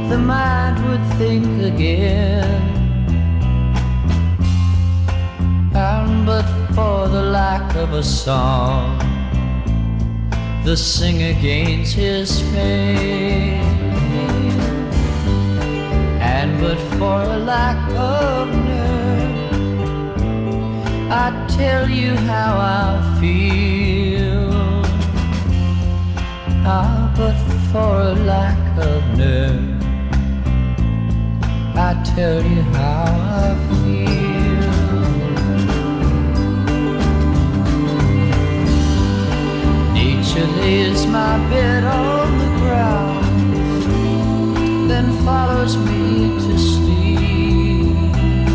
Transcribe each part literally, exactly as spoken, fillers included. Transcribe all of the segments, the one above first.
the mind would think again. And but for the lack of a song, the singer gains his fame. And but for a lack of nerve, I tell you how I feel. Ah, but for a lack of nerve, I tell you how I feel. Nature lays my bed on the ground, then follows me to sleep.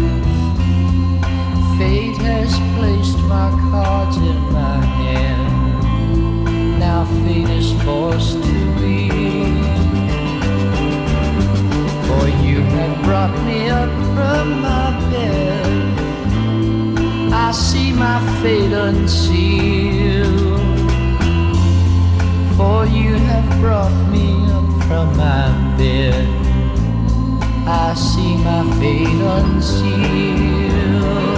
Fate has placed my cards in my hand. Now fate is forced to leave. For you have brought me up from my bed. I see my fate unsealed. For you have brought me up from my bed. I see my fate unsealed.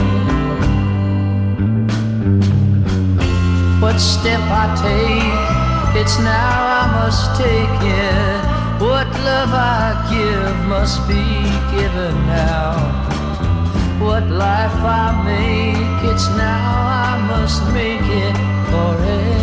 What step I take, it's now I must take it. What love I give must be given now. What life I make, it's now I must make it forever.